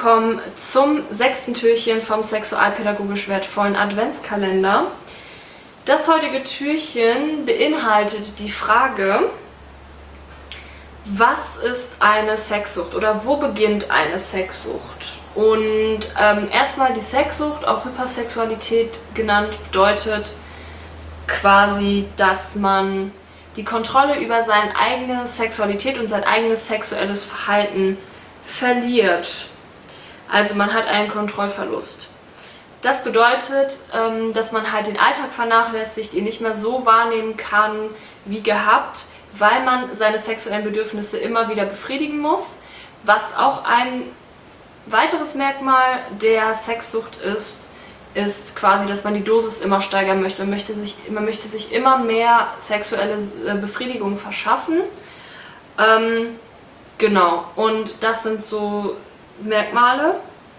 willkommen zum 6. Türchen vom sexualpädagogisch wertvollen Adventskalender. Das heutige Türchen beinhaltet die Frage, was ist eine Sexsucht oder wo beginnt eine Sexsucht? Und erstmal die Sexsucht, auch Hypersexualität genannt, bedeutet quasi, dass man die Kontrolle über seine eigene Sexualität und sein eigenes sexuelles Verhalten verliert. Also man hat einen Kontrollverlust. Das bedeutet, dass man halt den Alltag vernachlässigt, ihn nicht mehr so wahrnehmen kann wie gehabt, weil man seine sexuellen Bedürfnisse immer wieder befriedigen muss. Was auch ein weiteres Merkmal der Sexsucht ist quasi, dass man die Dosis immer steigern möchte. Man möchte sich immer mehr sexuelle Befriedigung verschaffen. Genau, und das sind so Merkmale.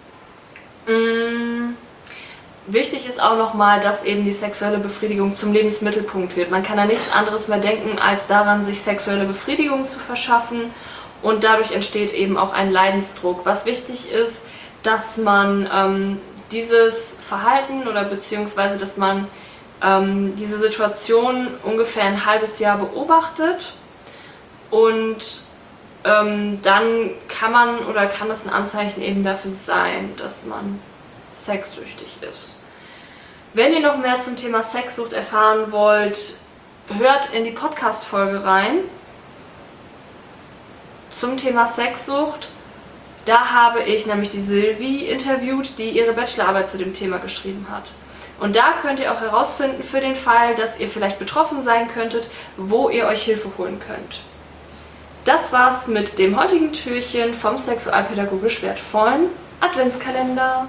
Wichtig ist auch nochmal, dass eben die sexuelle Befriedigung zum Lebensmittelpunkt wird. Man kann an nichts anderes mehr denken, als daran, sich sexuelle Befriedigung zu verschaffen. Und dadurch entsteht eben auch ein Leidensdruck. Was wichtig ist, dass man dieses Verhalten oder beziehungsweise, dass man diese Situation ungefähr ein halbes Jahr beobachtet und dann kann das ein Anzeichen eben dafür sein, dass man sexsüchtig ist. Wenn ihr noch mehr zum Thema Sexsucht erfahren wollt, hört in die Podcast-Folge rein zum Thema Sexsucht. Da habe ich nämlich die Silvi interviewt, die ihre Bachelorarbeit zu dem Thema geschrieben hat. Und da könnt ihr auch herausfinden für den Fall, dass ihr vielleicht betroffen sein könntet, wo ihr euch Hilfe holen könnt. Das war's mit dem heutigen Türchen vom sexualpädagogisch wertvollen Adventskalender.